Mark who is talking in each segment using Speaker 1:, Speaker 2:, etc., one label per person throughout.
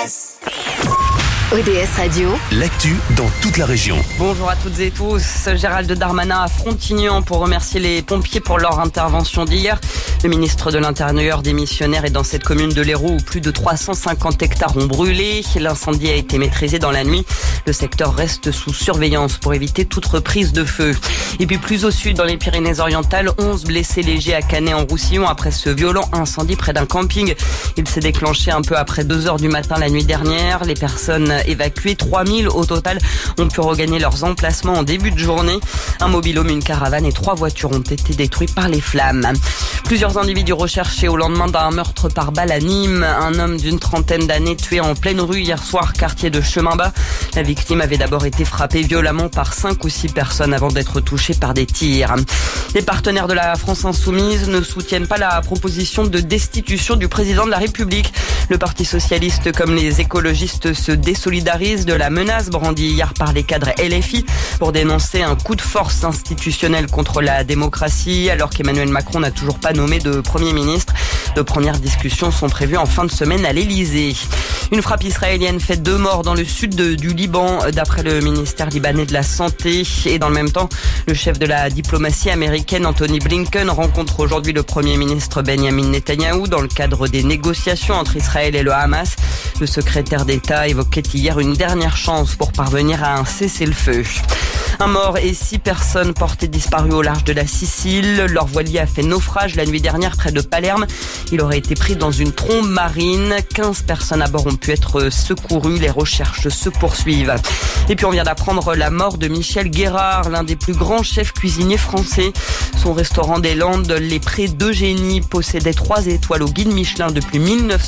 Speaker 1: ODS Radio,
Speaker 2: l'actu dans toute la région.
Speaker 3: Bonjour à toutes et tous. Gérald Darmanin à Frontignan pour remercier les pompiers pour leur intervention d'hier. Le ministre de l'Intérieur démissionnaire est dans cette commune de l'Hérault où plus de 350 hectares ont brûlé. L'incendie a été maîtrisé dans la nuit. Le secteur reste sous surveillance pour éviter toute reprise de feu. Et puis plus au sud, dans les Pyrénées-Orientales, 11 blessés légers à Canet-en-Roussillon après ce violent incendie près d'un camping. Il s'est déclenché un peu après 2h du matin la nuit dernière. Les personnes évacuées, 3000 au total, ont pu regagner leurs emplacements en début de journée. Un mobil-home, une caravane et 3 voitures ont été détruites par les flammes. Plusieurs individus recherchés au lendemain d'un meurtre par balle à Nîmes. Un homme d'une trentaine d'années tué en pleine rue hier soir, quartier de Chemin-Bas. La victime avait d'abord été frappée violemment par 5 ou 6 personnes avant d'être touchée par des tirs. Les partenaires de la France Insoumise ne soutiennent pas la proposition de destitution du président de la République. Le Parti Socialiste comme les écologistes se désolidarisent de la menace brandie hier par les cadres LFI pour dénoncer un coup de force institutionnel contre la démocratie alors qu'Emmanuel Macron n'a toujours pas nommé de Premier ministre. De premières discussions sont prévues en fin de semaine à l'Elysée. Une frappe israélienne fait 2 morts dans le sud du Liban, d'après le ministère libanais de la Santé. Et dans le même temps, le chef de la diplomatie américaine, Anthony Blinken, rencontre aujourd'hui le Premier ministre Benjamin Netanyahou dans le cadre des négociations entre Israël et le Hamas. Le secrétaire d'État évoquait hier une dernière chance pour parvenir à un cessez-le-feu. Un mort et 6 personnes portées disparues au large de la Sicile. Leur voilier a fait naufrage la nuit dernière près de Palerme. Il aurait été pris dans une trombe marine. 15 personnes à bord ont pu être secourues. Les recherches se poursuivent. Et puis on vient d'apprendre la mort de Michel Guérard, l'un des plus grands chefs cuisiniers français. Son restaurant des Landes, Les Prés d'Eugénie, possédait 3 étoiles au guide Michelin depuis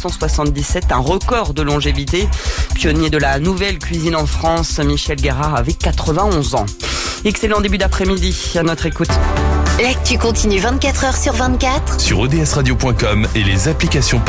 Speaker 3: 1977, un record de longévité. Pionnier de la nouvelle cuisine en France, Michel Guérard avait 91 ans. Excellent début d'après-midi à notre écoute.
Speaker 1: l'actu continue 24h sur 24
Speaker 2: Sur odsradio.com et les applications